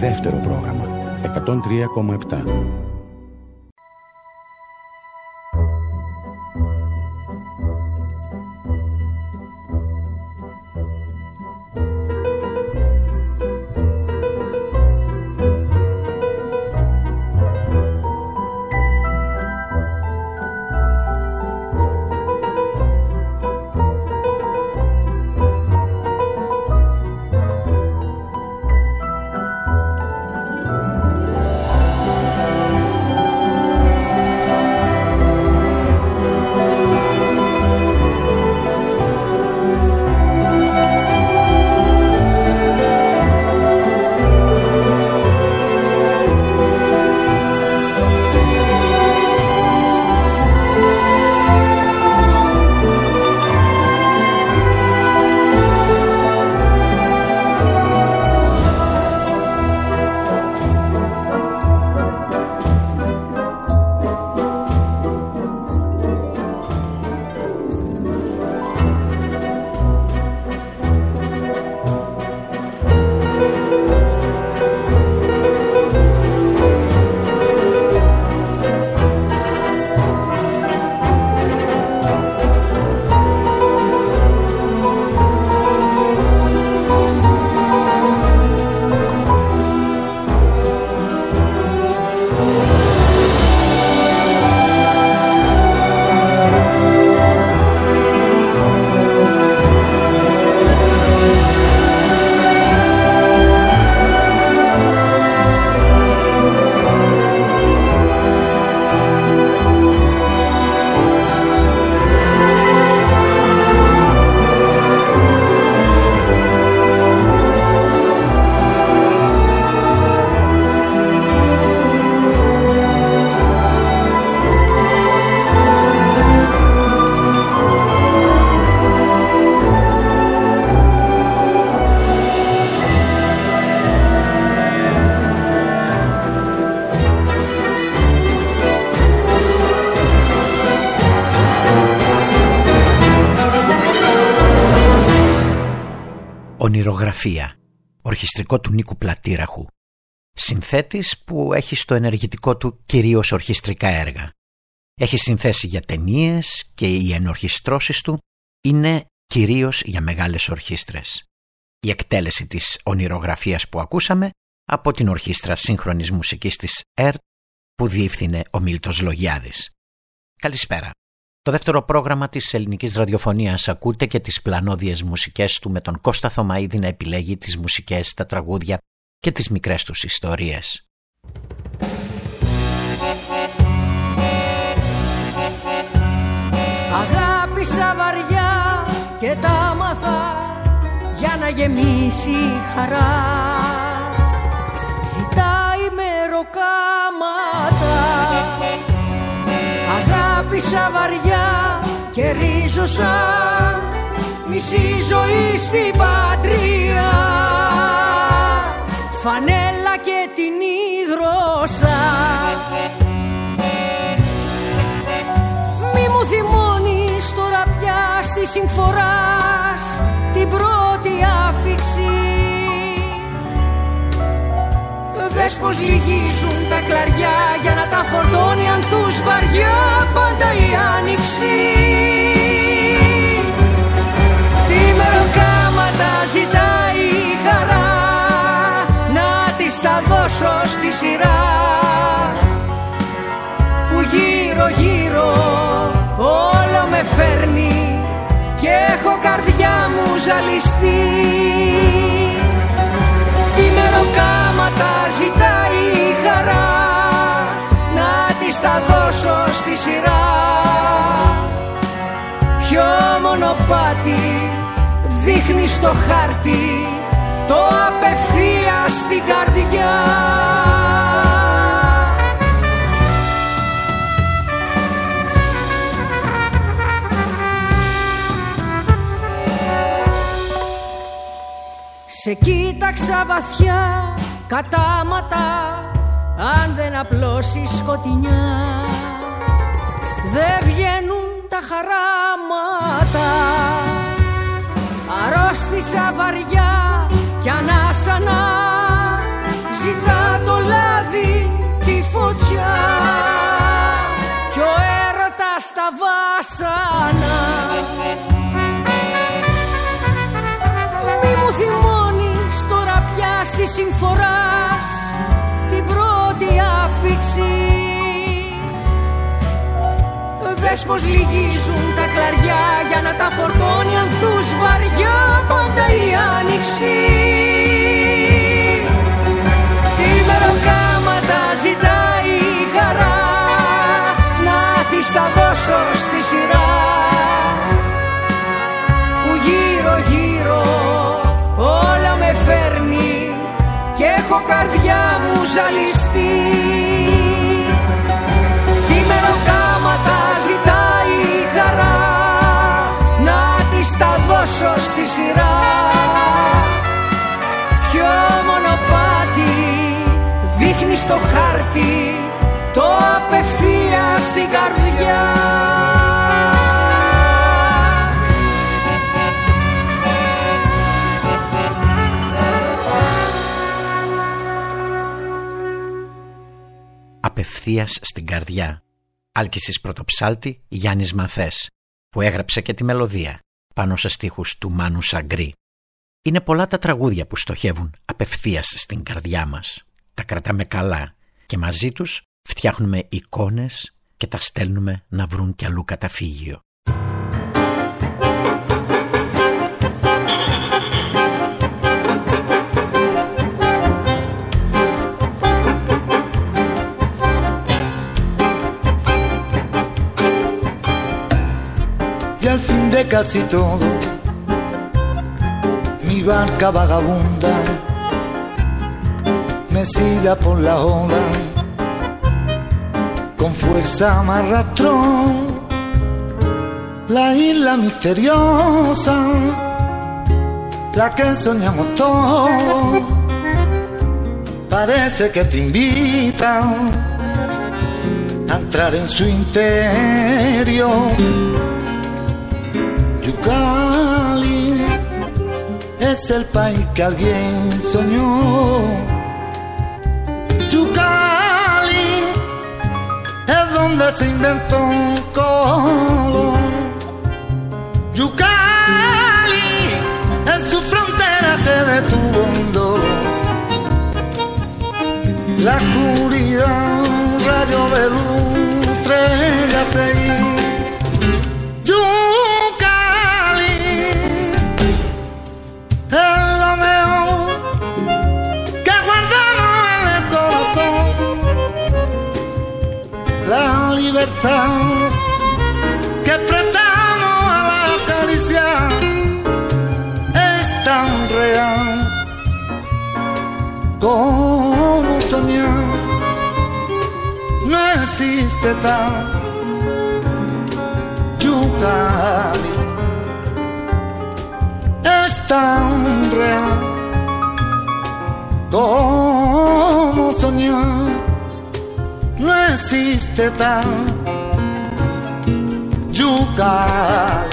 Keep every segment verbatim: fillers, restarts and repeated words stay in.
Δεύτερο πρόγραμμα εκατόν τρία κόμμα επτά. Ονειρογραφία, ορχιστρικό του Νίκου Πλατήραχου. Συνθέτης που έχει στο ενεργητικό του κυρίως ορχιστρικά έργα. Έχει συνθέσει για ταινίες και οι ενορχιστρώσεις του είναι κυρίως για μεγάλες ορχήστρες. Η εκτέλεση της ονειρογραφίας που ακούσαμε από την Ορχήστρα Σύγχρονης Μουσικής της ΕΡΤ που διεύθυνε ο Μίλτος Λογιάδης. Καλησπέρα. Το δεύτερο πρόγραμμα της ελληνικής ραδιοφωνίας ακούτε και τις πλανόδιες μουσικές του με τον Κώστα Θωμαίδη να επιλέγει τις μουσικές, τα τραγούδια και τις μικρές τους ιστορίες. Αγάπησα βαριά και τα μάθα για να γεμίσει η χαρά. Ζητάει μεροκάματα. Αγάπησα βαριά και ρίζωσα μισή ζωή στην πατρία. Φανέλα και την ίδρωσα. Μη μου θυμώνεις τώρα πια στη συμφοράς την πρώτη άφιξη. Δες πως λυγίζουν τα κλαριά για να τα φορτώνει ανθούς βαριά πάντα η άνοιξη. Τι μεροκάματα ζητάει η χαρά να της τα δώσω στη σειρά. Που γύρω γύρω όλο με φέρνει και έχω καρδιά μου ζαλιστεί. Τι μεροκάματα ζητάει η χαρά να της τα δώσω στη σειρά. Ποιο μονοπάτι δείχνει στο χάρτη το απευθείας στην καρδιά. Σε κοίταξα βαθιά κατάματα, αν δεν απλώσεις σκοτεινιά δεν βγαίνουν τα χαράματα. Αρρώστησα βαριά κι ανάσανα, ζητάω φωτιά κι ο έρωτας στα βάσανα. Μη μου θυμώνεις τώρα πια στη συμφοράς την πρώτη άφιξη. Δες πως λυγίζουν τα κλαριά για να τα φορτώνει ανθούς βαριά πάντα η άνοιξη. Τι μεροκάματα ζητάει η χαρά, να της τα δώσω στη σειρά. Που γύρω γύρω όλα με φέρνει και έχω καρδιά μου ζαλιστεί. Τι μεροκάματα ζητάει η χαρά, να της τα δώσω στη σειρά. Ποιο μονοπάτι δείχνει στο χάρτη, το απευθείας στην καρδιά. Απευθείας στην καρδιά. Άλκησης Πρωτοψάλτη, Γιάννης Μαθές, που έγραψε και τη μελωδία πάνω σε στίχους του Μάνου Σαγκρή. Είναι πολλά τα τραγούδια που στοχεύουν απευθείας στην καρδιά μας. Τα κρατάμε καλά και μαζί τους φτιάχνουμε εικόνες και τα στέλνουμε να βρουν κι αλλού καταφύγιο. Y al fin de casi todo, mi barca vagabunda, mecida por la ola, con fuerza me arrastró la isla misteriosa, la que soñamos todos. Parece que te invita a entrar en su interior. Yucali es el país que alguien soñó. Yucali es donde se inventó un color. Yucali en su frontera se detuvo un dolor. La oscuridad, un rayo de luz, estrella seis. Es lo mejor que guardamos en el corazón. La libertad que expresamos a la caricia es tan real como soñar. No existe tal Yucali. Es tan real como soñar. No existe tal Yucali.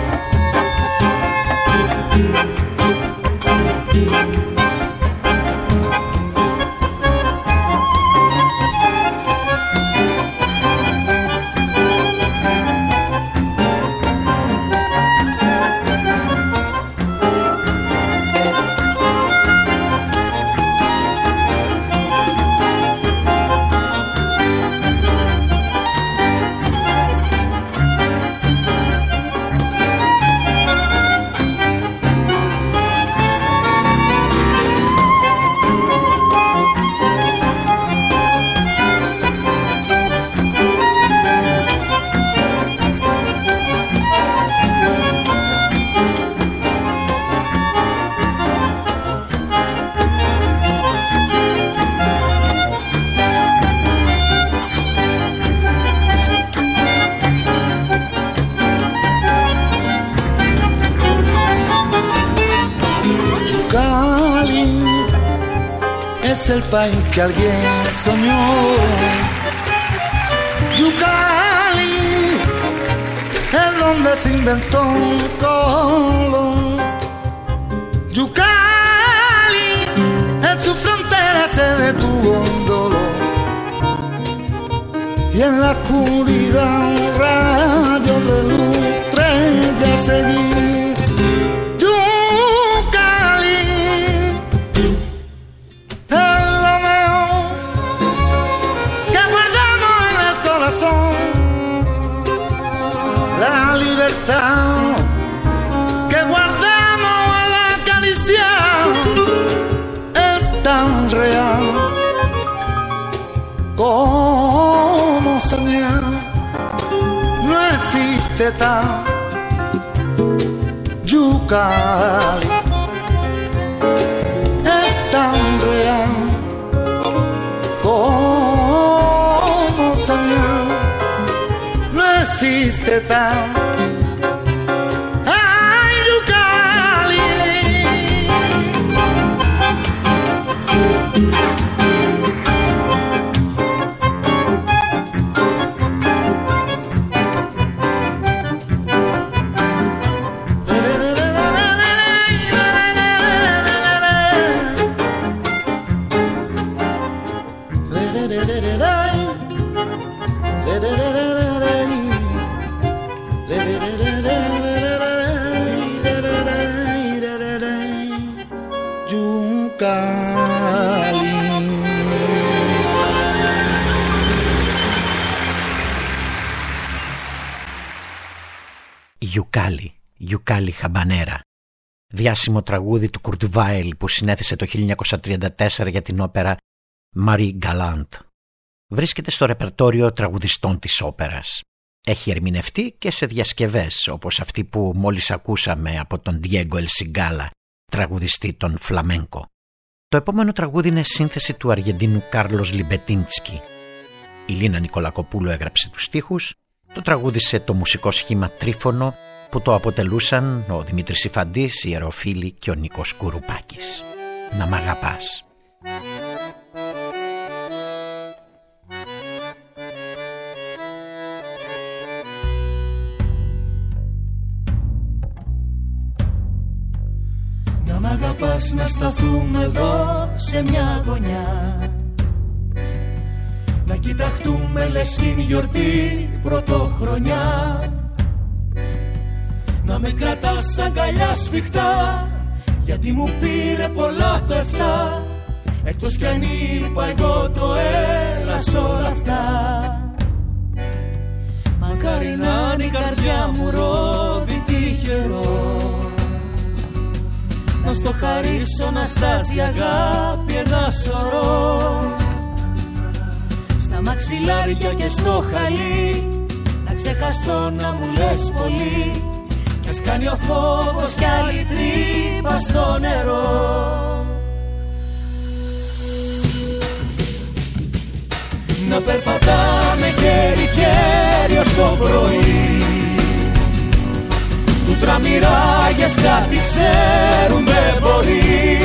Es el país que alguien soñó. Yucali es donde se inventó un color. Yucali en su frontera se detuvo un dolor. oscuridad, un rayo de luz, tres ya seguí. Yucali es lo mejor que guardamos en el corazón. La libertad que guardamos en la caricia es tan real como soñar. No existe tal Yucali, es tan real como soñar. No existe tal ay Yucali. Γιουκάλι, Γιουκάλι Χαμπανέρα, διάσημο τραγούδι του Κουρτ Βάιλ που συνέθεσε το χίλια εννιακόσια τριάντα τέσσερα για την όπερα Marie Galante. Βρίσκεται στο ρεπερτόριο τραγουδιστών της όπερας. Έχει ερμηνευτεί και σε διασκευές όπως αυτή που μόλις ακούσαμε από τον Diego El Cigala, τραγουδιστή των Φλαμέγκο. Το επόμενο τραγούδι είναι σύνθεση του Αργεντίνου Κάρλος Λιμπετίνσκι. Η Λίνα Νικολακοπούλου έγραψε τους στίχους, το τραγούδισε το μουσικό σχήμα Τρίφωνο που το αποτελούσαν ο Δημήτρης Ιφαντής, η Ιεροφίλη και ο Νίκος Κουρουπάκης. Να μ' αγαπάς. Να μ' αγαπάς, να σταθούμε εδώ σε μια γωνιά, να κοιταχτούμε λες είναι γιορτή πρωτοχρονιά, να με κρατάς αγκαλιά σφιχτά, γιατί μου πήρε πολλά το εφτά, εκτός κι αν είπα εγώ το έλα σ' όλα αυτά. Μακάρι να είναι η καρδιά μου ρόδι τυχερό, να στο χαρίσω να στάσει αγάπη ένα σωρό, στα μαξιλάρια και στο χαλί, να ξεχαστώ να μου λες πολύ, κι ας κάνει ο φόβος κι άλλη τρύπα στο νερό. Να περπατάμε χέρι-χέρι ως το πρωί, που τραμμυράγες κάτι ξέρουν δεν μπορεί.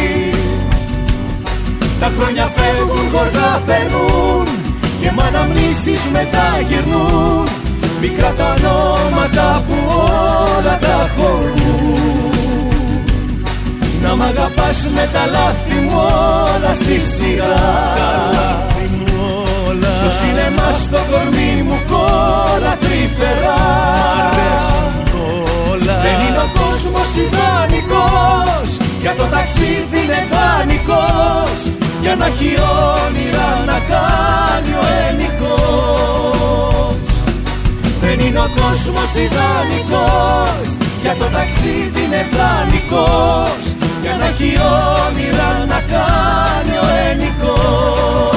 Τα χρόνια φεύγουν, γοργά περνούν και μ' αναμνήσεις μετά γυρνούν, μικρά τα ονόματα που όλα τα χωρούν. Να μ' αγαπάς με τα λάθη μου όλα στη σειρά, στο σινεμά στο κορμί μου κόλλα τρυφερά. Δεν είναι ο κόσμος ιδανικός, για το ταξίδι είναι δανεικός, για να έχει όνειρα να κάνει ο ενικός. Δεν είναι ο κόσμος ιδανικός, για το ταξίδι είναι δανεικός, για να έχει όνειρα να κάνει ο ενικός.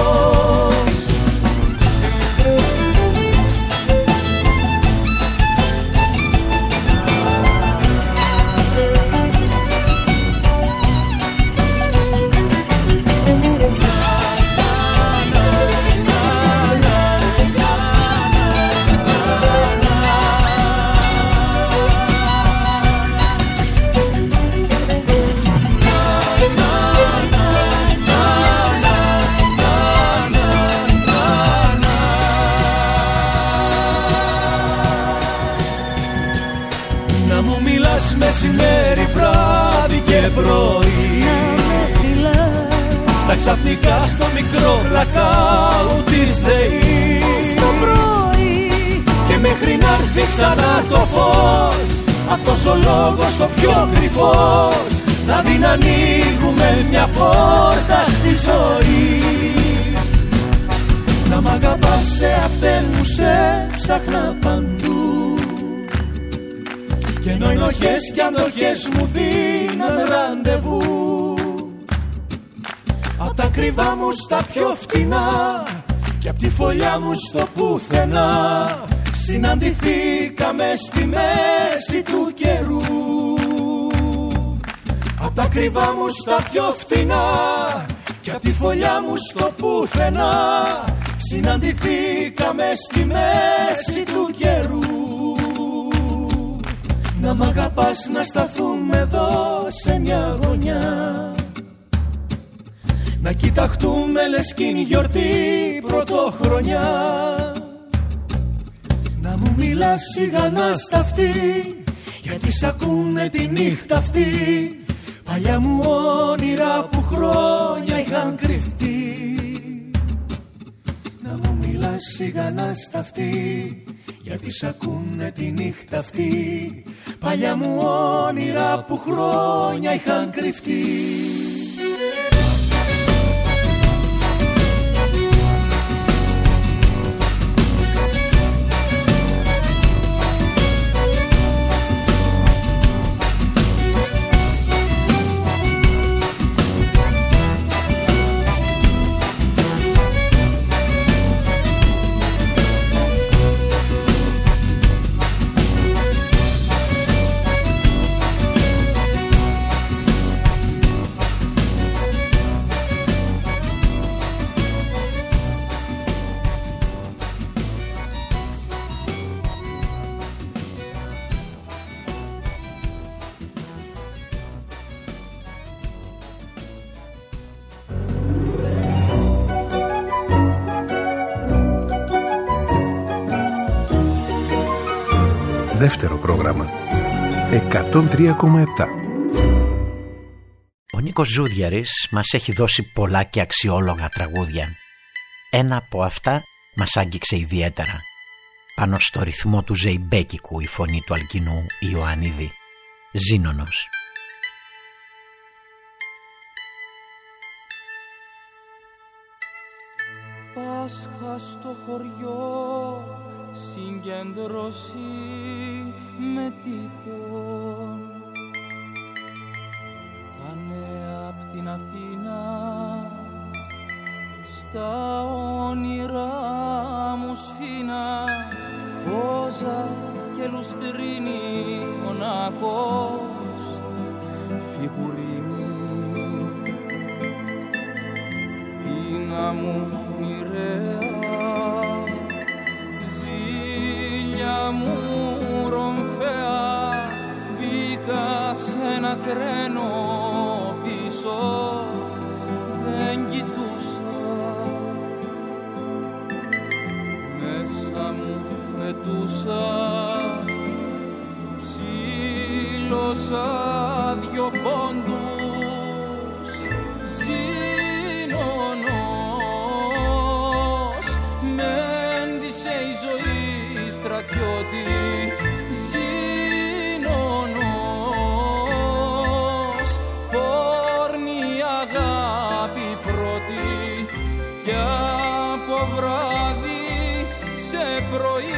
Μεσημέρι, βράδυ και πρωί, στα ξαφνικά στο μικρό blackout της ΔΕΗ, στο πρωί μέχρι να έρθει ξανά το φως. Αυτός ο λόγος ο πιο κρυφός, δηλαδή να ανοίγουμε μια πόρτα στη ζωή. Να μ' αγαπάς, σε αυτήν μου σε ψάχνα παντού, κι ενώ οι νοχές κι αντοχές μου δίναν ραντεβού. Απ' τα κρυβά μου στα πιο φτηνά και απ' τη φωλιά μου στο πουθενά, συναντηθήκαμε στη μέση του καιρού. Απ' τα κρυβά μου στα πιο φτηνά και απ' τη φωλιά μου στο πουθενά, συναντηθήκαμε στη μέση του καιρού. Να μ' αγαπάς, να σταθούμε εδώ σε μια γωνιά, να κοιταχτούμε λες κι είναι γιορτή πρωτοχρονιά. Να μου μιλάς σιγανά στα αυτή, γιατί σ' ακούνε τη νύχτα αυτή, παλιά μου όνειρα που χρόνια είχαν κρυφτεί. Να μου μιλάς σιγανά στα αυτή, γιατί σ' ακούνε τη νύχτα αυτή, παλιά μου όνειρα που χρόνια είχαν κρυφτεί. Δεύτερο πρόγραμμα εκατόν τρία κόμμα επτά. Ο Νίκος Ζούδιαρης μας έχει δώσει πολλά και αξιόλογα τραγούδια. Ένα από αυτά μας άγγιξε ιδιαίτερα. Πάνω στο ρυθμό του Ζεϊμπέκικου η φωνή του Αλκινού Ιωαννίδη. Ζήνωνος. Πάσχα στο χωριό, συγκέντρωση με τυχόν, τα νέα απ' την Αθήνα, στα όνειρά μου σφίνα, Πόζα και λουστρίνη, μονακός, φιγουρίνη, πείνα μου μοιραία, ζήλια μου ρομφαία, μπήκα σ' ένα τρένο πίσω, δεν κοιτούσα, μέσα μου πετούσα, ψήλωσα δυο πόντους, ζήνωνος, μ' έντυσε η ζωή στρατιώτη, ζήνωνος, πόρνη αγάπη πρώτη, κι από βράδυ σε πρωί.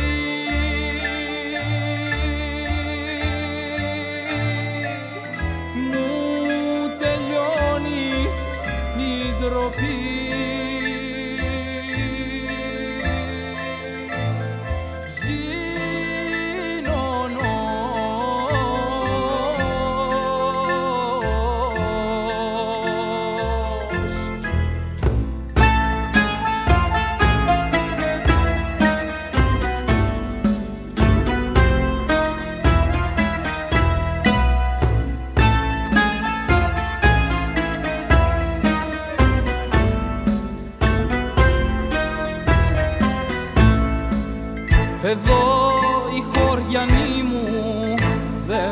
Εδώ οι χωριανοί μου δεν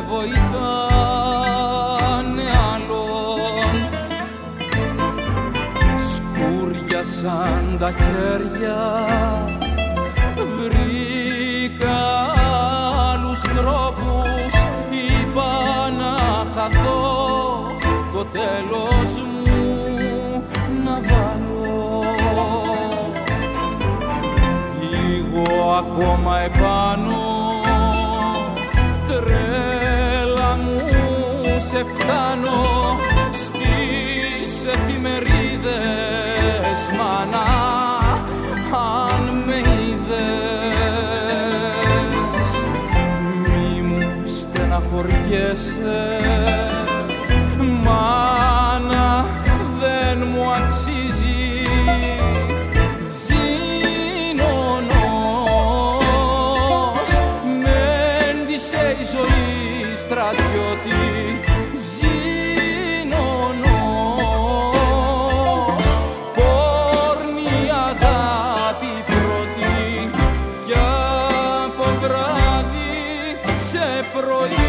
βοηθάνε άλλον, σκούριασαν τα χέρια, βρήκα το τέλος μου να βάλω λίγο ακόμα επάνω. Τρέλα μου σε φτάνω στις εφημερίδες, μάνα, αν με είδες μη μου στεναχωριέσαι, μάνα, δεν μου αξίζει. Ζήνωνος μέντησε η ζωή στρατιώτη, ζήνωνος πόρνη αγάπη πρώτη κι από βράδυ σε πρωί.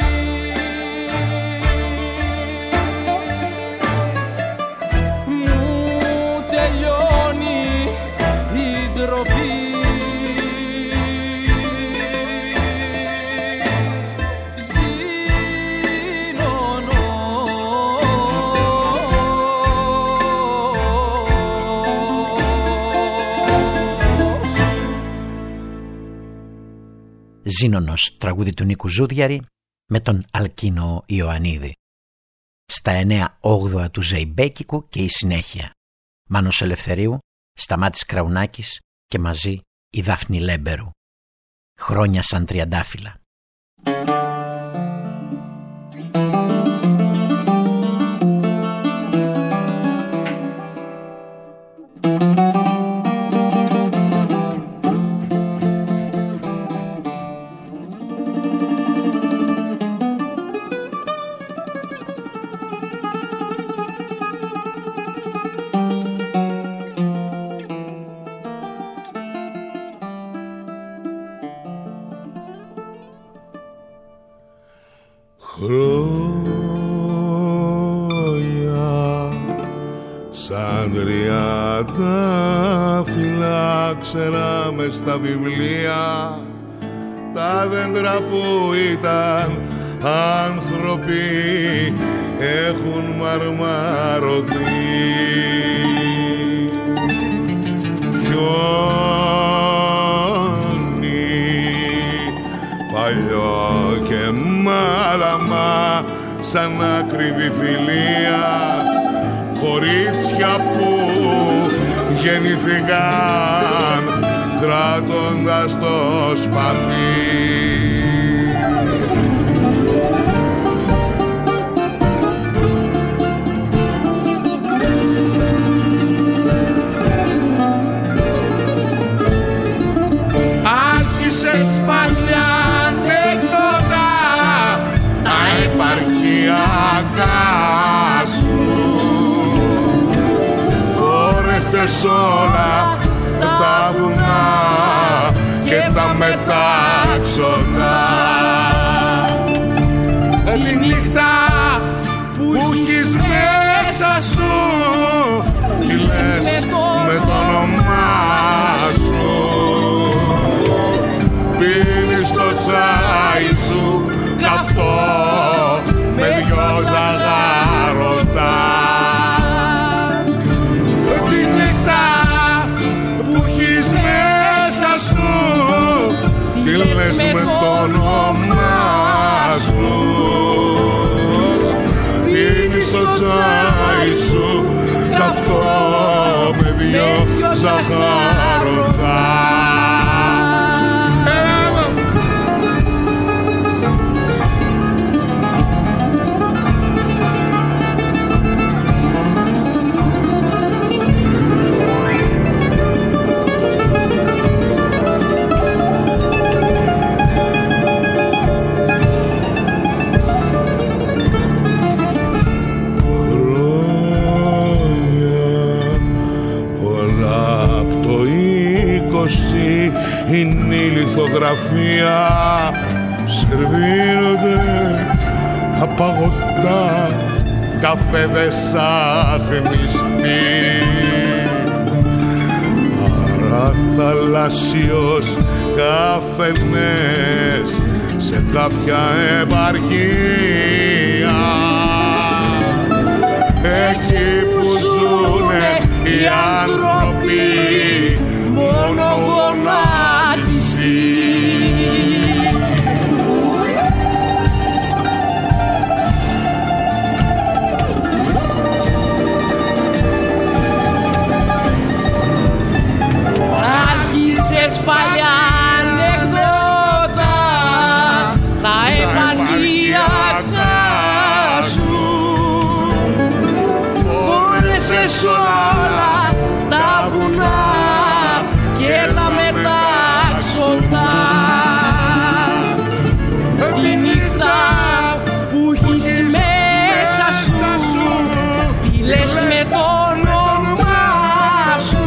Ζήνωνος, τραγούδι του Νίκου Ζούδιαρη με τον Αλκίνο Ιωαννίδη. Στα εννέα όγδοα του Ζεϊμπέκικου και η συνέχεια. Μάνος Ελευθερίου, Σταμάτης Κραουνάκης και μαζί η Δάφνη Λέμπερου. Χρόνια σαν τριαντάφυλλα. Χρόνια σαν τριαντάφυλλα ξέραμε στα βιβλία τα δέντρα που ήταν άνθρωποι έχουν μαρμαρωθεί. Παλιό και μάλαμα σαν ακριβή φιλία, κορίτσια που γεννηθήκαν κράτοντας το σπαθί. Άρχισες παλιά σου, φόρεσες όλα τα βουνά και τα μετάξοδα. Τη νύχτα που έχεις μέσα σου τη λες με το όνομά σου, πίνεις το τσάι σου καυτό με δυο ζαγάρωτα. Τη νύχτα που έχεις μέσα σου τη λες με το όνομά σου, πίνεις το τσάι σου καυτό με δυο ζαγάρωτα. Είναι η λιθογραφία, σερβίρονται τα παγωτά, καφέδες άχνηστοι. Παραθαλασσιος καφενές σε κάποια επαρχία. εκεί που ζουνε οι άνθρωποι μόνο γονάτιστοι. Άρχισες παλιά ανεκδότα, τα επανδύακά σου, φόρεσες όλα τα βουνά και τα μετάξοντα. Τη νύχτα που έχεις μέσα σου, τη λες με το όνομά σου.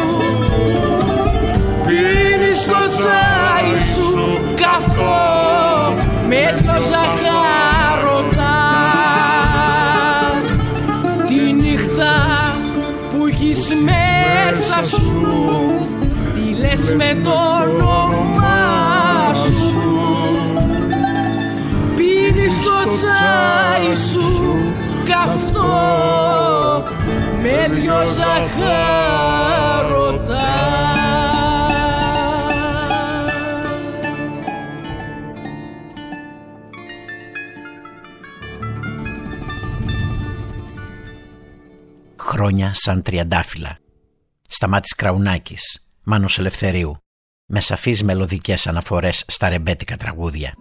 Πίνεις το τσάι σου καυτό με δυο ζαχάρωτα. Τη νύχτα που έχεις μέσα σου, τη λες με το όνομά σου. Πίνεις το τσάι σου καυτό με δυο ζαχάρωτα. Χρόνια σαν τριαντάφυλλα. Σταμάτης Κραουνάκης, Μάνος Ελευθερίου, με σαφείς μελωδικές αναφορές στα ρεμπέτικα τραγούδια.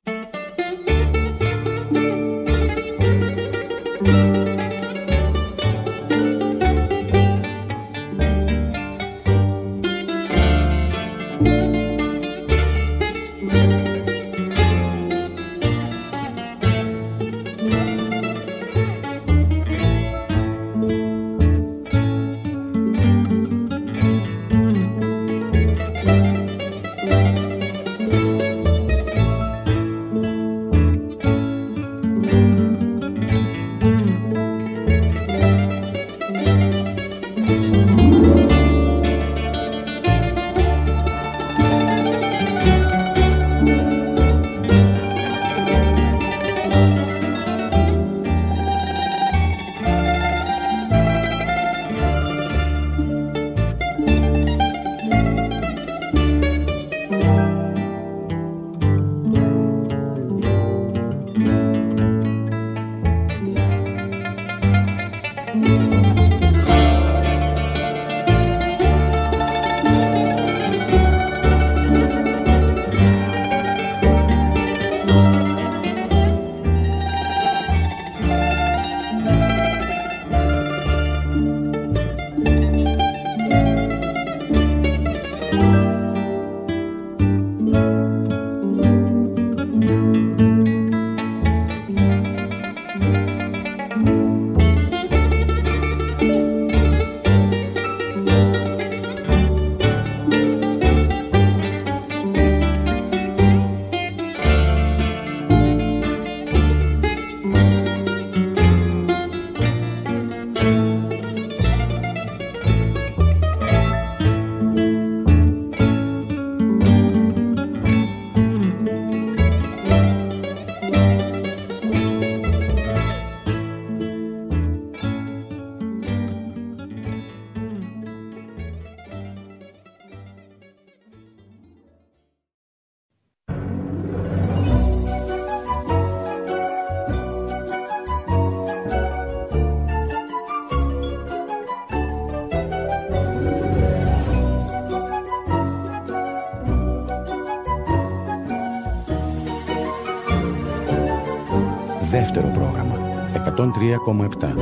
Δεύτερο πρόγραμμα εκατόν τρία κόμμα επτά.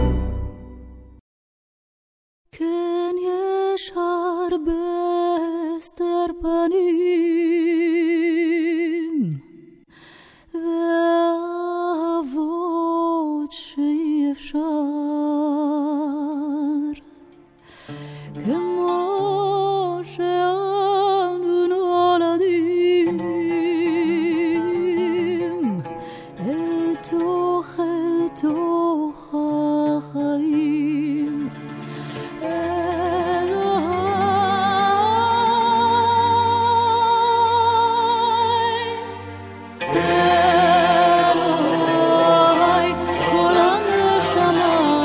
Come on.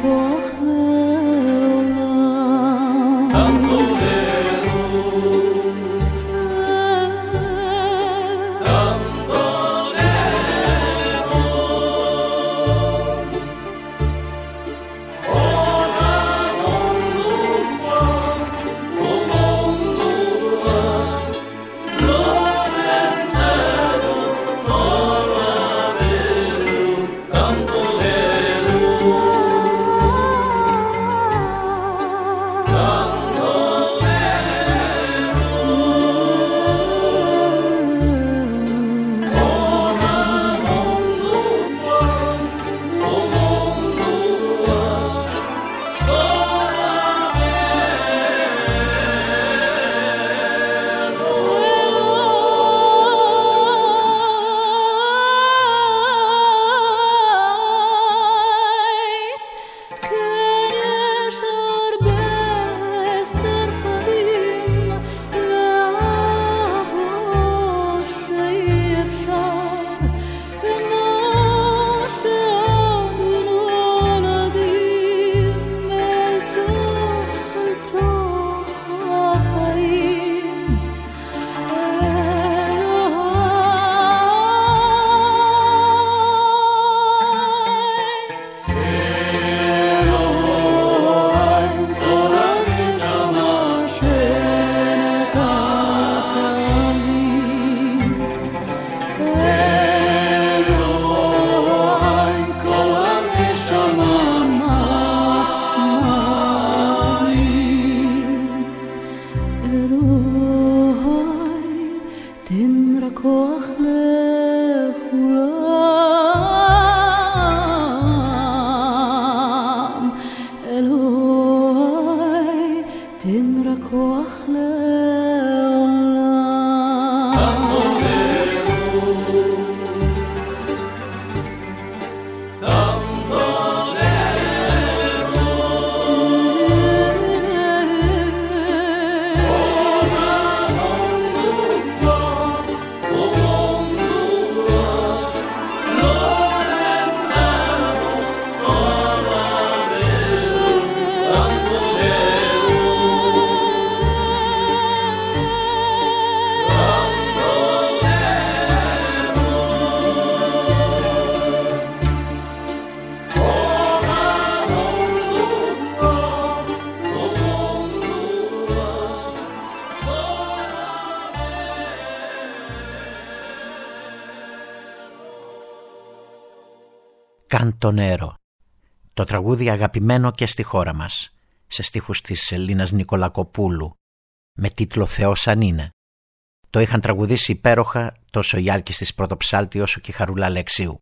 Καντονέρο, το τραγούδι αγαπημένο και στη χώρα μας, σε στίχους της Ελλήνας Νικολακοπούλου, με τίτλο «Θεός αν είναι». Το είχαν τραγουδήσει υπέροχα τόσο η Άλκης της Πρωτοψάλτη όσο και η Χαρούλα Αλεξίου.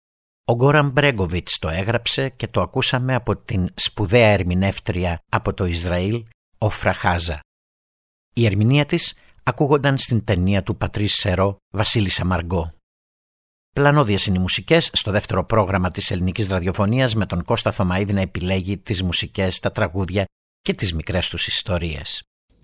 Ο Γκόραν Μπρέγκοβιτς το έγραψε και το ακούσαμε από την σπουδαία ερμηνεύτρια από το Ισραήλ, Όφρα Χάζα. Η ερμηνεία της ακούγονταν στην ταινία του Πατρίς Σερό «Βασίλισσα Μαργκό». Πλανώδιες είναι οι μουσικές στο δεύτερο πρόγραμμα της ελληνικής ραδιοφωνίας, με τον Κώστα Θωμαίδη να επιλέγει τις μουσικές, τα τραγούδια και τις μικρές τους ιστορίες.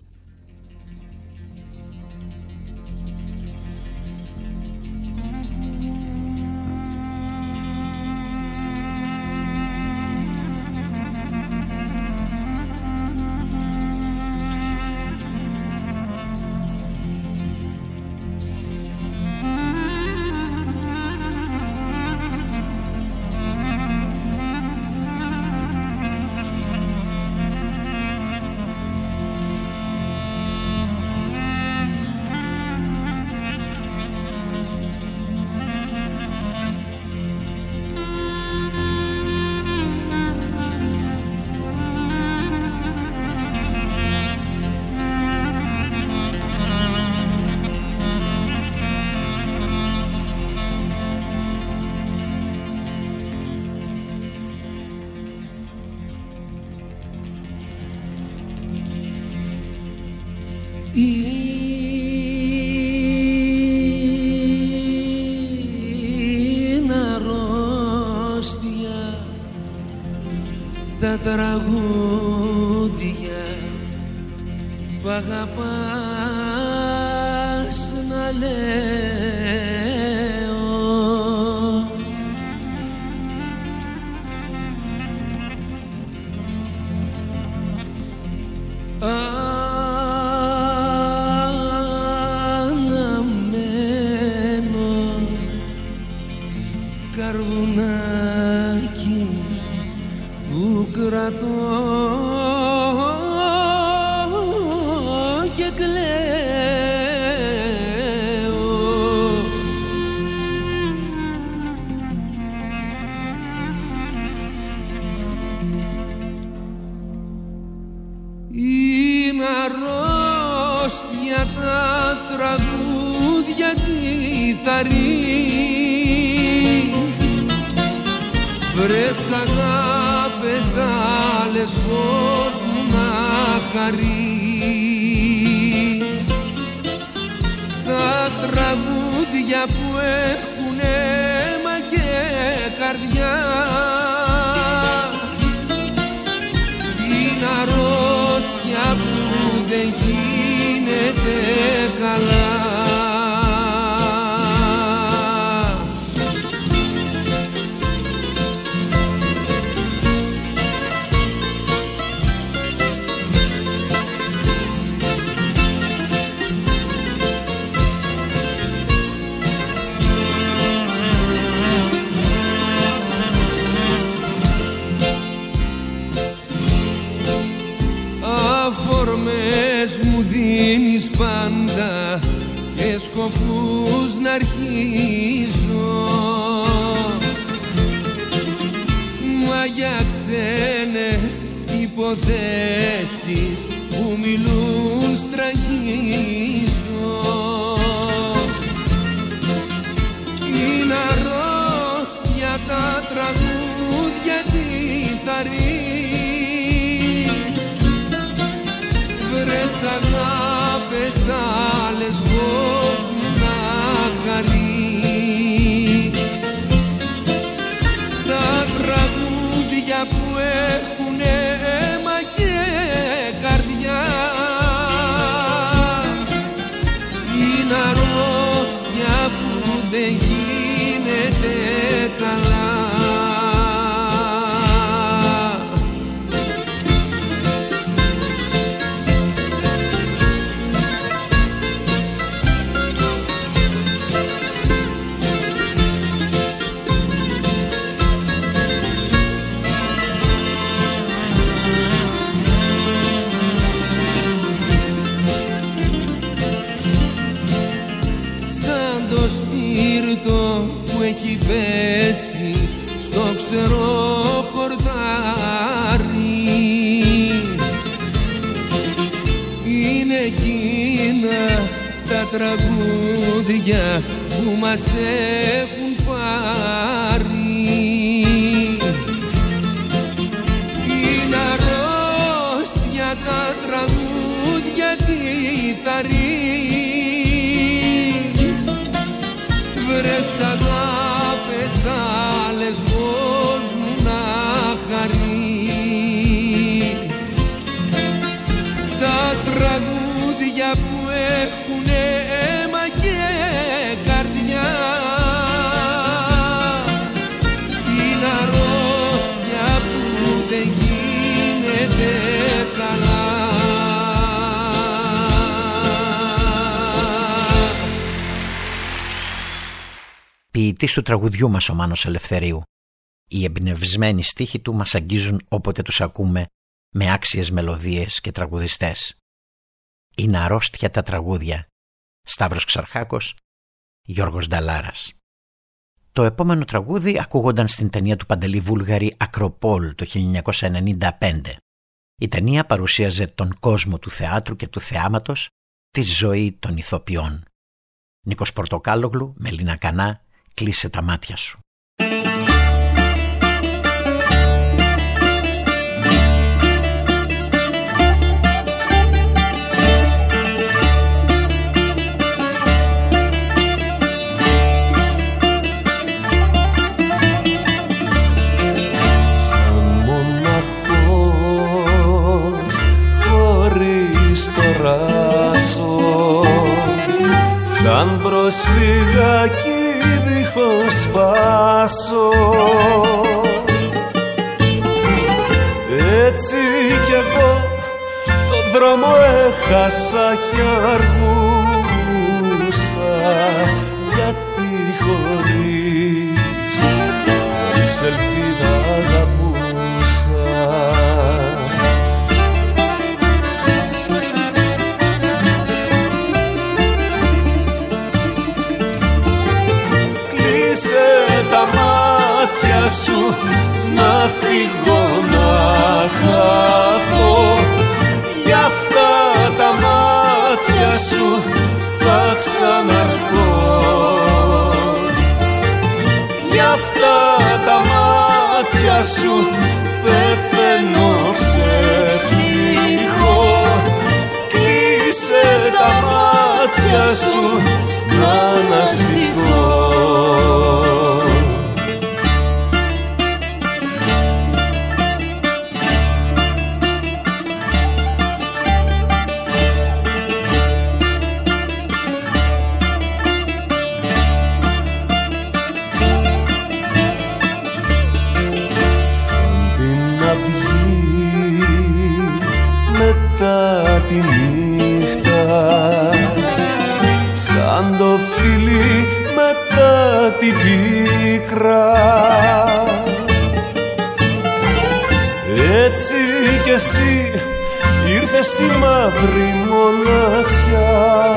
Είναι αρρώστια τα τραγούδια που αγαπάς να λέω, που κρατώ και κλαίω. Είναι αρρώστια τα τραγούδια κιθαρής, βρες αγάπες άλλες φως μου να χαρείς. Τα τραγούδια που έχουν αίμα και καρδιά είναι αρρώστια που δεν γίνεται καλά. Αφορμές μου δίνεις πάντα και σκοπούς να αρχίζω, μα για ξένες υποθέσεις που μιλούν στραγγίζω. Είναι αρρώστια τα τραγούδια κιθαρής, βρες αγάπες άλλες φως μου να χαρείς. Τα τραγούδια που έχουν αίμα και καρδιά είναι αρρώστια που δεν γίνεται καλά. Που έχει πέσει στο ξερό χορτάρι είναι εκείνα τα τραγούδια που μας έχουν πάρει. Είναι αρρώστια τα τραγούδια κιθαρής, βρες αγάπες άλλες φως μου να χαρείς. Τα τραγούδια που έχουν αίμα και καρδιά είναι αρρώστια που δεν γίνεται καλά. Ποιητής του τραγουδιού μας ο Μάνος Ελευθερίου. Οι εμπνευσμένοι στίχοι του μας αγγίζουν όποτε τους ακούμε με άξιες μελωδίες και τραγουδιστές. Είναι αρρώστια τα τραγούδια. Σταύρος Ξαρχάκος, Γιώργος Νταλάρας. Το επόμενο τραγούδι ακούγονταν στην ταινία του Παντελή Βούλγαρη «Ακροπόλ» το χίλια εννιακόσια ενενήντα πέντε. Η ταινία παρουσίαζε τον κόσμο του θεάτρου και του θεάματος, τη ζωή των ηθοποιών. Νίκος Πορτοκάλογλου, Μελίνα Κανά, «Κλείσε τα μάτια σου». Σαν μοναχός χωρίς το ράσο, σαν προσφύγακι δίχως σπάσω, έτσι κι εγώ το δρόμο έχασα κι αργούσα, γιατί χωρίς, χωρίς ελπίδα αγαπούσα. τη νύχτα, σαν το φιλί μετά την πίκρα. Έτσι κι εσύ ήρθες στη μαύρη μοναξιά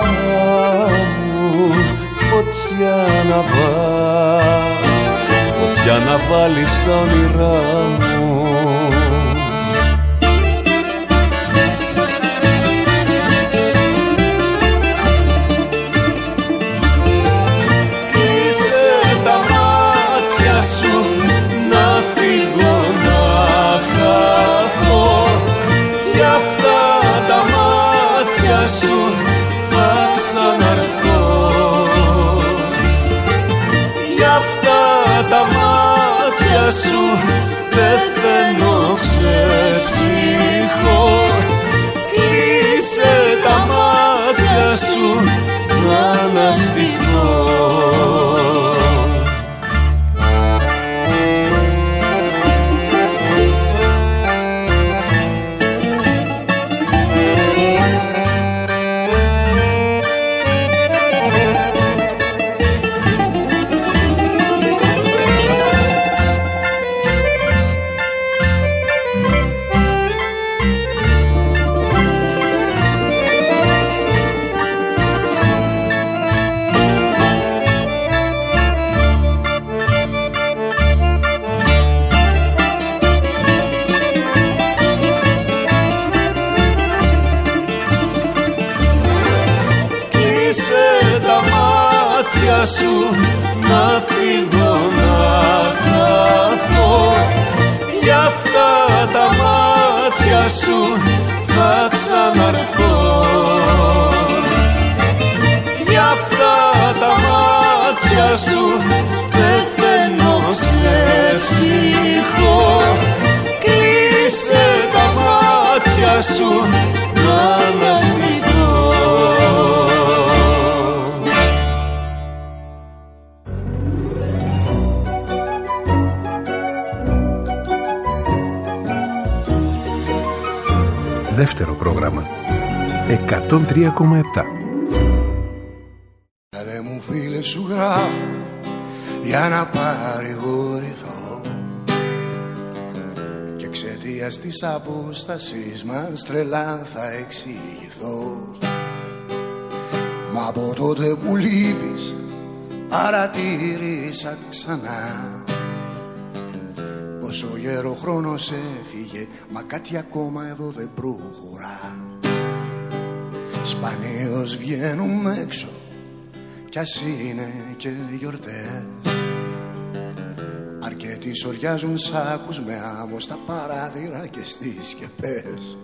μου, φωτιά να βάλεις, φωτιά να βάλεις στα όνειρά μου. Κλείσε τα μάτια σου να φύγω να χαθώ, για αυτά τα μάτια σου θα ξαναρθώ, για αυτά τα μάτια σου πεθαίνω ξεψυχώ. Κλείσε τα μάτια σου να αναστηθώ. Σου να φύγω να χαθώ, για αυτά τα μάτια σου θα ξαναρθώ, για αυτά τα μάτια σου πεθαίνω σε ψυχώ. Κλείσε τα μάτια σου να αναστηθώ. Δεύτερο πρόγραμμα εκατόν τρία κόμμα επτά. Καλέ μου φίλε σου γράφω για να παρηγορηθώ, και εξαιτίας της απόστασης μας τρελά θα εξηγηθώ. Μα από τότε που λείπεις παρατήρησα ξανά πόσο γέρο χρόνος έφυγε, μα κάτι ακόμα εδώ δεν προχωρά. Σπανίως βγαίνουμε έξω κι ας είναι και γιορτές, αρκετοί σοριάζουν σάκους με άμμο στα παράθυρα και στις σκεπές.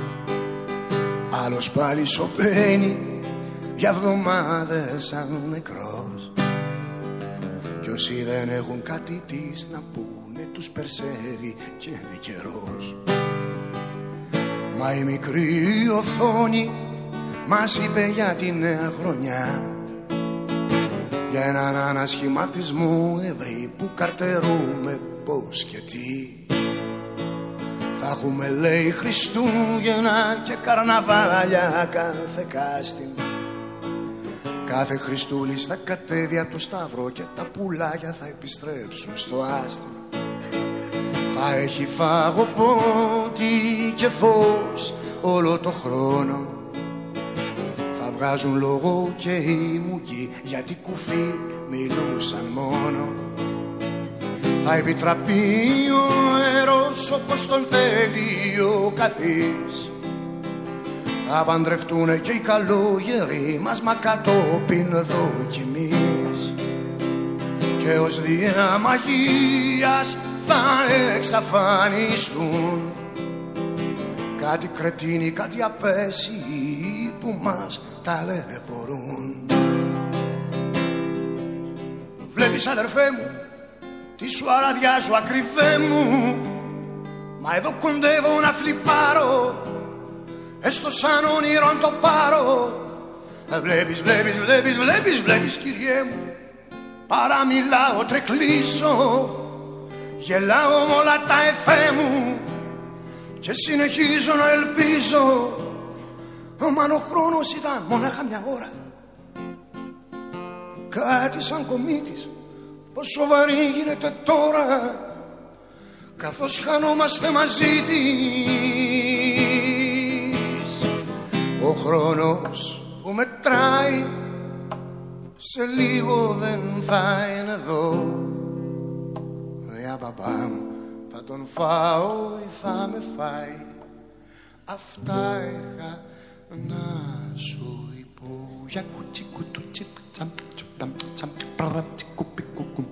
Άλλος πάλι σωπαίνει για εβδομάδες σαν νεκρός, κι όσοι δεν έχουν κάτι της να πούνε τους περσεύει και είναι καιρός. Μα η μικρή οθόνη μας είπε για τη νέα χρονιά, για έναν ανασχηματισμό ευρύ που καρτερούμε πώς και τι. Θα έχουμε λέει Χριστούγεννα και καρναβάλια κάθε κάστην. Κάθε Χριστούλης θα κατέβει από το Σταυρό και τα πουλάκια θα επιστρέψουν στο άστημα. Θα έχει φαγοπότη και φως όλο το χρόνο. Θα βγάζουν λόγο και οι μουγκοί, γιατί κουφοί μιλούσαν μόνο. Θα επιτραπεί ο αέρος όπως τον θέλει ο καθής. Θα παντρευτούνε και οι καλόγεροι μας, μα κατόπιν δοκιμής. Και ως διαμαγείας θα εξαφανιστούν κάτι κρετίνοι, κάτι απέσιοι που μας ταλαιπωρούν. Βλέπεις αδερφέ μου, τι σου αραδιάζω ακριβέ μου, μα εδώ κοντεύω να φλιπάρω, έστω σαν όνειρον το πάρω. Βλέπεις, βλέπεις, βλέπεις, βλέπεις, βλέπεις κυριέ μου, παραμιλάω, τρεκλήσω, γελάω με όλα τα εφέ μου και συνεχίζω να ελπίζω. Αμάν ο χρόνος ήταν μονάχα μια ώρα, κάτι σαν κομίτης, πως σοβαρή γίνεται τώρα, καθώς χανόμαστε μαζί της. Ο χρόνος που μετράει σε λίγο δεν θα είναι εδώ. Για παπά μου θα τον φάω ή θα με φάει, αυτά είχα να σου πω. Για κουτσί κουτσί τσαμ τσαμ τσαμ παρατσι κουπι κουκου.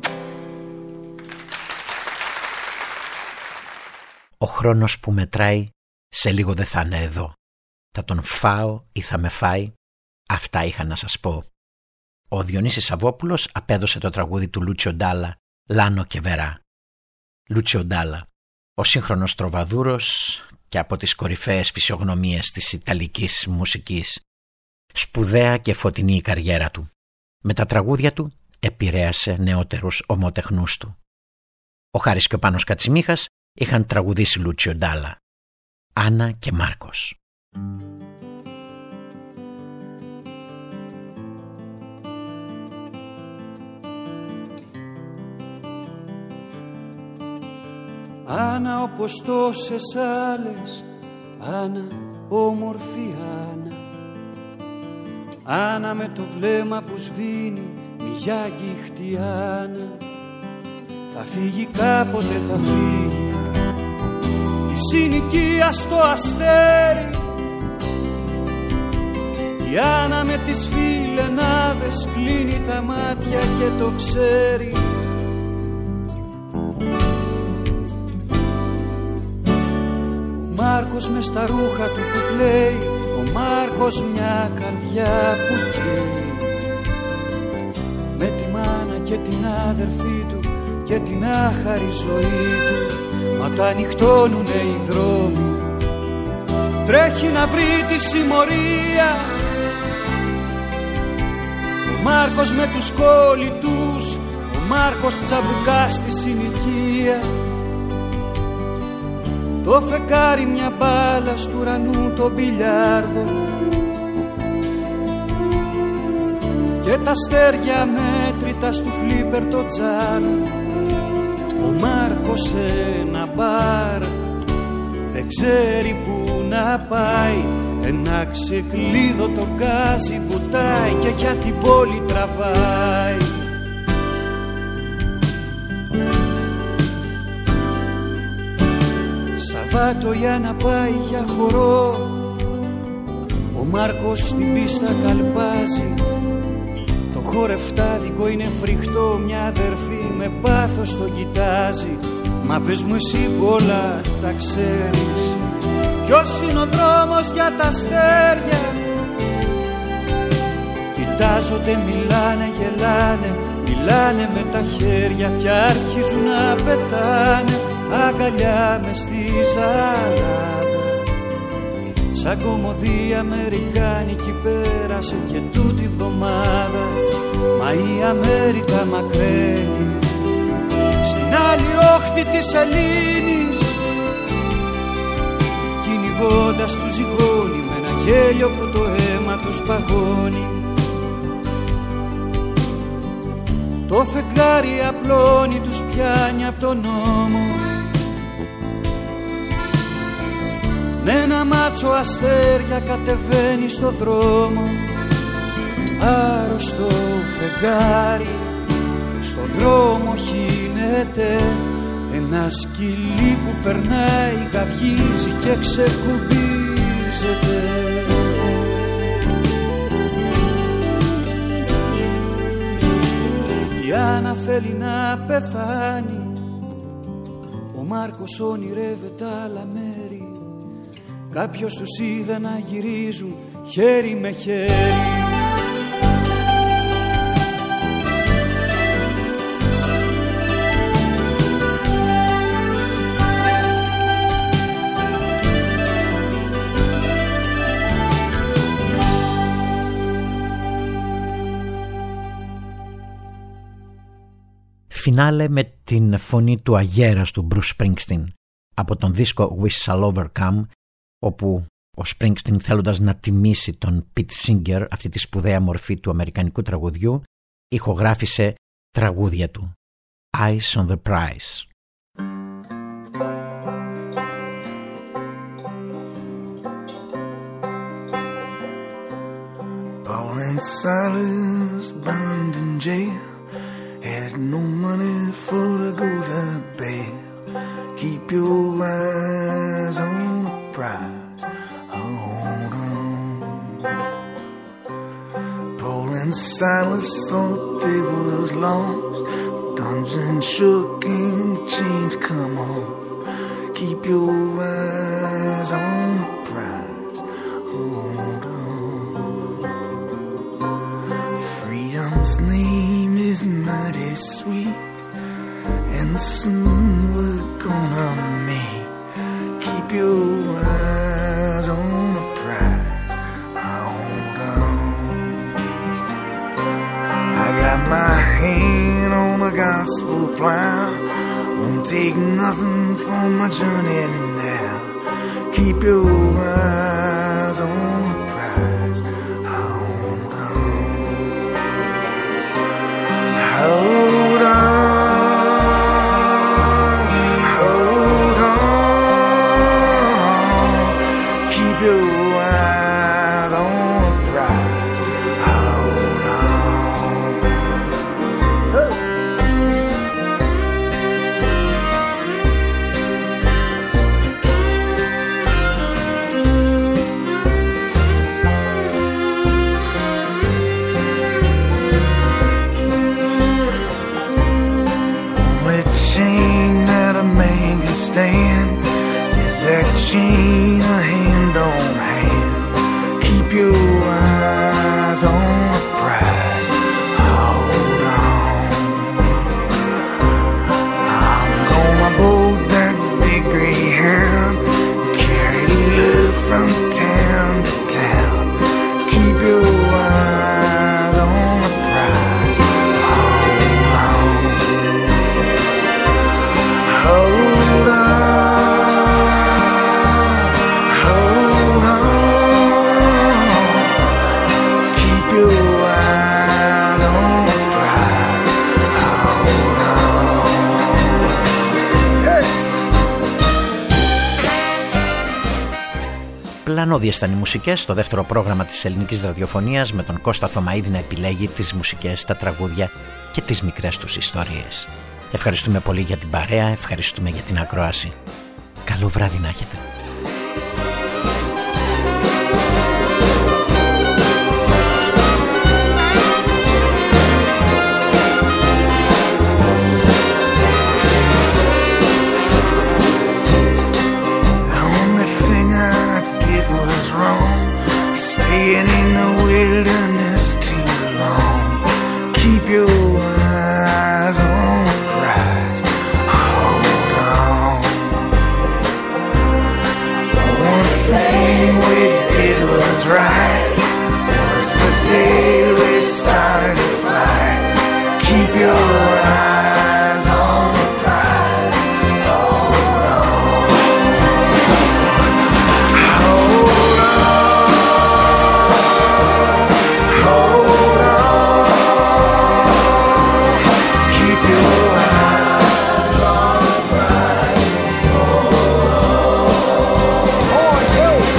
Ο χρόνος που μετράει σε λίγο δεν θα είναι εδώ. Θα τον φάω ή θα με φάει, αυτά είχα να σας πω. Ο Διονύσης Σαββόπουλος απέδωσε το τραγούδι του Λούτσιο Ντάλα, Λάνο και Βερά. Λούτσιο Ντάλα, ο σύγχρονος τροβαδούρος και από τις κορυφαίες φυσιογνωμίες της ιταλικής μουσικής. Σπουδαία και φωτεινή η καριέρα του. Με τα τραγούδια του επηρέασε νεότερους ομοτεχνούς του. Ο Χάρης και ο Πάνος Κατσιμίχας είχαν τραγουδήσει Λούτσιο Ντάλα. Άννα και Μάρκος. Άννα όπως τόσες άλλες, Άννα όμορφη Άννα, Άννα με το βλέμμα που σβήνει, μια αγγίχτη Άννα. Θα φύγει κάποτε, θα φύγει, η συνοικία στο αστέρι, η Άννα με τις φιλενάδες κλείνει τα μάτια και το ξέρει. Ο Μάρκος μες στα ρούχα του που κλαίει, ο Μάρκος μια καρδιά που καίει, με τη μάνα και την άδερφή του και την άχαρη ζωή του. Μα τα νυχτώνουνε οι δρόμοι, τρέχει να βρει τη συμμορία. Ο Μάρκος με τους κόλλητους, ο Μάρκος τσαμπουκά στη συνοικία. Το φεκάρι μια μπάλα στου ουρανού το μπιλιάρδο, και τα αστέρια μέτρητα στου φλίπερ το τζάνο. Ο Μάρκος σε ένα μπαρ δεν ξέρει που να πάει, ένα ξεκλείδωτο γκάζι βουτάει και για την πόλη τραβάει. Σαββάτο για να πάει για χορό, ο Μάρκος στην πίστα καλπάζει. Το χορευτάδικο είναι φρικτό, μια αδερφή με πάθος το κοιτάζει. Μα πες μου εσύ που όλα τα ξέρεις, ποιος είναι ο δρόμος για τα αστέρια. Κοιτάζονται, μιλάνε, γελάνε, μιλάνε με τα χέρια κι αρχίζουν να πετάνε αγκαλιά μες στη ζαλάδα. Σαν κομμωδία αμερικάνικη πέρασε και τούτη βδομάδα. Μα η Αμέρικα μακραίνει στην άλλη όχθη της Ελλήνης, κυνηγώντας του ζυγώνει με ένα γέλιο που το αίμα τους παγώνει. Το φεγγάρι απλώνει, τους πιάνει απ' τον νόμο. Με ένα μάτσο αστέρια κατεβαίνει στο δρόμο. Άρρωστο φεγγάρι στο δρόμο χύνεται. Ένα σκυλί που περνάει γαυγίζει και ξεκουμπίζεται. Η Άννα θέλει να πεθάνει, ο Μάρκος ονειρεύεται άλλα μέρη. Κάποιος τους είδε να γυρίζουν χέρι με χέρι. Φινάλε με την φωνή του αγέρας του Bruce Springsteen από τον δίσκο We Shall Overcome, όπου Ο Springsteen, θέλοντας να τιμήσει τον Pete Seeger, αυτή τη σπουδαία μορφή του αμερικανικού τραγουδιού, ηχογράφησε τραγούδια του. Eyes on the Prize. Paul and Silas burned in jail, had no money for to go to bed. Keep your eyes on the prize, hold on. Paul and Silas thought they was lost, dungeon shook and the chains come off. Keep your eyes on the prize, hold on. Freedom's name is mighty sweet, and soon we're gonna meet. Keep your eyes on the prize, hold on. I got my hand on the gospel plow, won't take nothing for my journey now. Keep your eyes on the prize, hold on. Hold on. Chain a hand on hand. Keep your eyes on the prize, hold on. I'm gonna board that big greyhound, carry love from town to town. Keep your eyes on the prize, hold on. Hold on. Πλανώδιες ήταν οι μουσικές στο δεύτερο πρόγραμμα της ελληνικής ραδιοφωνίας, με τον Κώστα Θωμαίδη να επιλέγει τις μουσικές, τα τραγούδια και τις μικρές τους ιστορίες. Ευχαριστούμε πολύ για την παρέα, ευχαριστούμε για την ακρόαση. Καλό βράδυ να έχετε. Staying in the wilderness too long. Keep your eyes on the prize, hold on. One thing we did was right, was the daily Saturday flight. Keep your eyes on the prize, hold on. Hold on. Hey!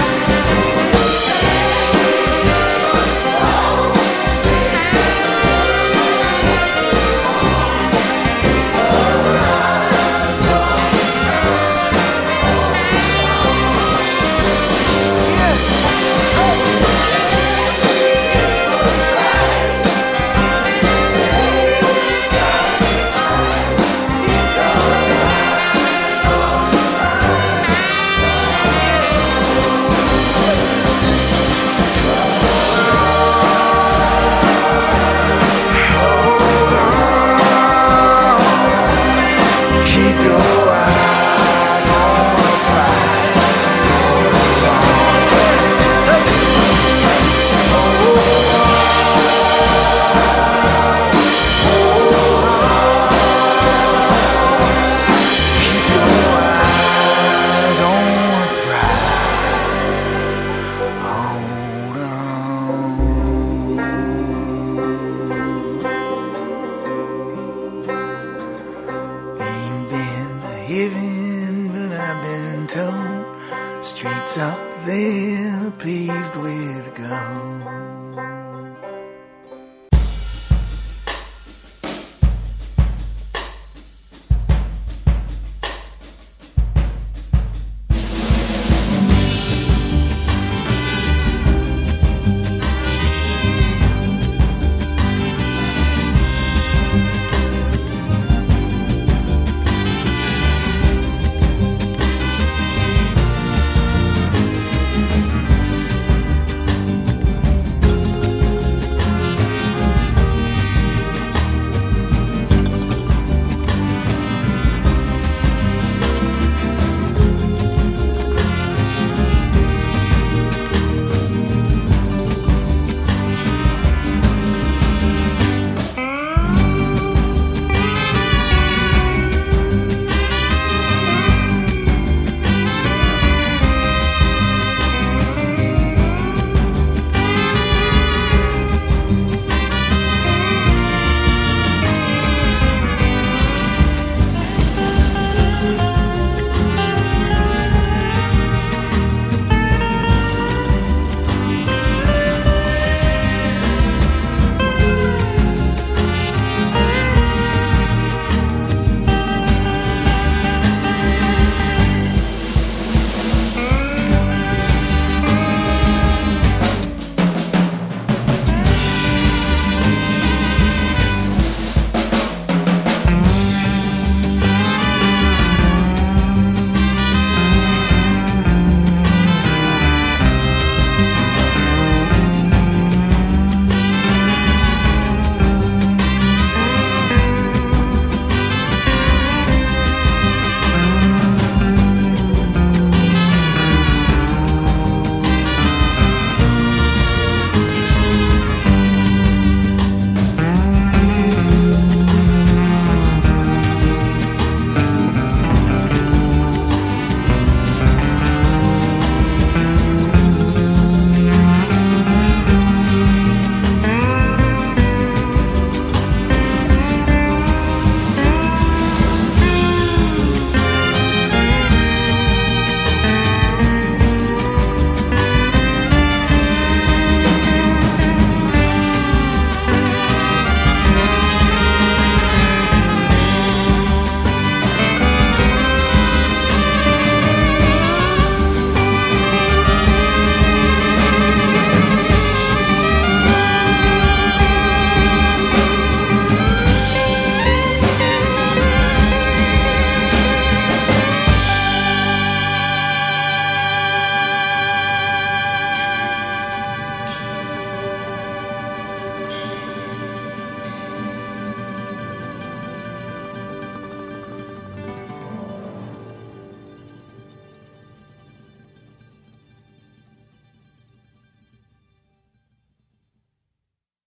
Streets up there paved with gold.